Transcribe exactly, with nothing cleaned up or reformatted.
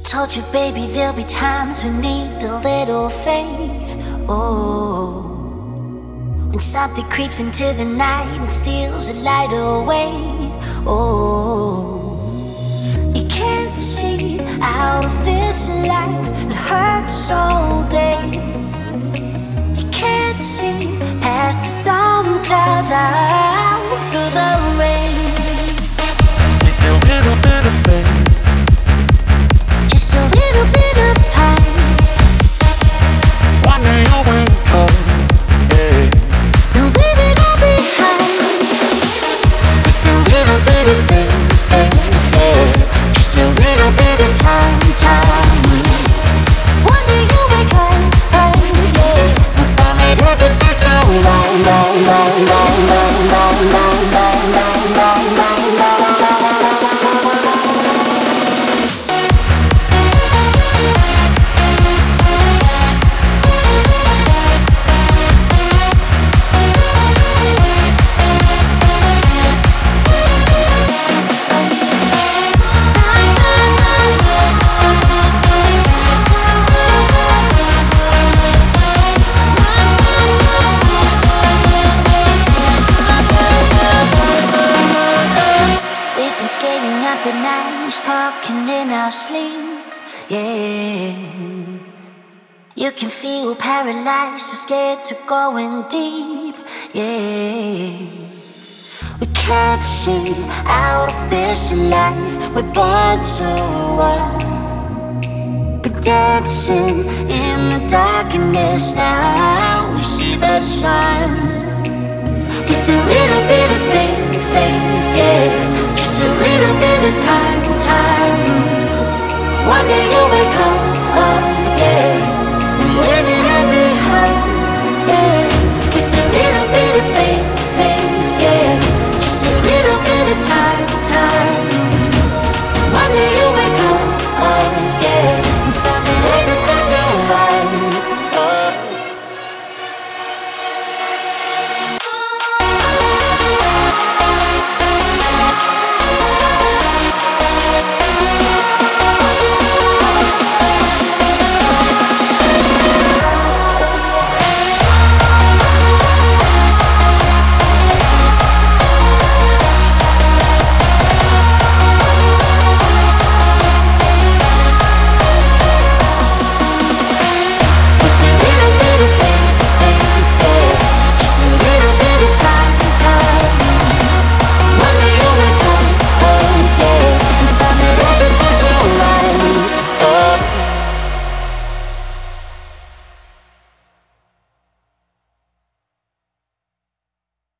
Told you, baby, there'll be times we need a little faith. Oh, when something creeps into the night and steals the light away. Oh, you can't see out of this life, it hurts all day. You can't see past the storm clouds out through the rain. With a little bit of faith, just a little bit of time. one day you'll wake up, yeah, And leave it all behind. with a little bit of faith, faith, yeah, Just a little bit of time, time. One day you'll wake up, yeah, and find that everything's alright, right, right, right, right, right, right, right, right, right, right, right. we've been skating up the night, talking in our sleep, yeah. You can feel paralyzed, too scared to go in deep, yeah. We can't see out of this life, we're born to run. We're dancing in the darkness now, we see the sun. With a little bit of faith, faith, yeah. Just a little bit of time, time. One day you'll wake up,